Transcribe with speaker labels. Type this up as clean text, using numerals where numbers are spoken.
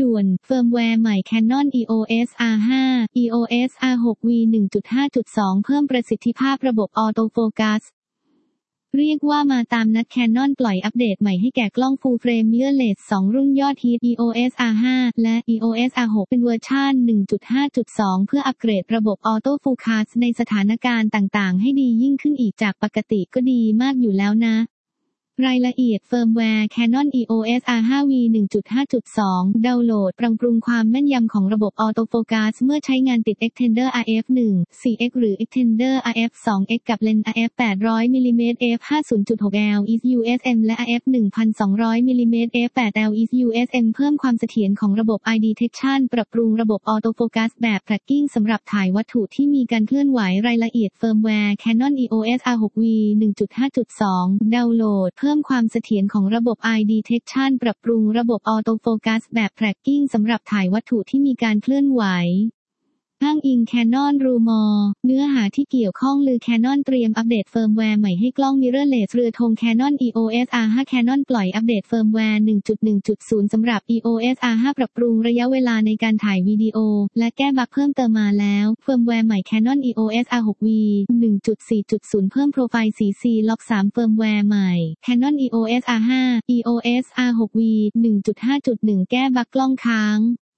Speaker 1: ด่วนเฟิร์มแวร์ใหม่ Canon EOS R5 EOS R6V 1.5.2 เพิ่มประสิทธิภาพระบบออโตโฟกัสเรียกว่ามาตามนัด Canon ปล่อยอัปเดตใหม่ให้แก่กล้อง Full Frame Mirrorless 2 รุ่นยอดฮิต EOS R5 และ EOS R6 เป็นเวอร์ชัน 1.5.2 เพื่ออัปเกรดระบบออโตโฟกัสในสถานการณ์ต่างๆให้ดียิ่งขึ้นอีกจากปกติก็ดีมากอยู่แล้วนะรายละเอียดเฟิร์มแวร์ Canon EOS R5V 1.5.2 ดาวน์โหลดปรับปรุงความแม่นยำของระบบออโตโฟกัสเมื่อใช้งานติด Extender RF1/4x หรือ Extender RF2x กับเลนส์ RF 800mm f/50.6L ESUSM และ RF 1200mm f/8L ESUSM เพิ่มความเสถียรของระบบ Eye Detection ปรับปรุงระบบออโตโฟกัสแบบ Tracking สำหรับถ่ายวัตถุที่มีการเคลื่อนไหวรายละเอียดเฟิร์มแวร์ Canon EOS R6V 1.5.2 ดาวน์โหลดเพิ่มความเสถียรของระบบ Eye Detection ปรับปรุงระบบออโตโฟกัสแบบ Tracking สำหรับถ่ายวัตถุที่มีการเคลื่อนไหวอ้างอิง Canon Rumor เนื้อหาที่เกี่ยวข้องลือ Canon เตรียมอัปเดตเฟิร์มแวร์ใหม่ให้กล้อง Mirrorless เรือธง Canon EOS R5 Canon ปล่อยอัปเดตเฟิร์มแวร์ 1.1.0 สำหรับ EOS R5 ปรับปรุงระยะเวลาในการถ่ายวิดีโอและแก้บั๊กเพิ่มเติมมาแล้วเฟิร์มแวร์ใหม่ Canon EOS R6V 1.4.0 เพิ่มโปรไฟล์สี C-Log 3 เฟิร์มแวร์ใหม่ Canon EOS R5 EOS R6V 1.5.1 แก้บั๊กกล้องค้าง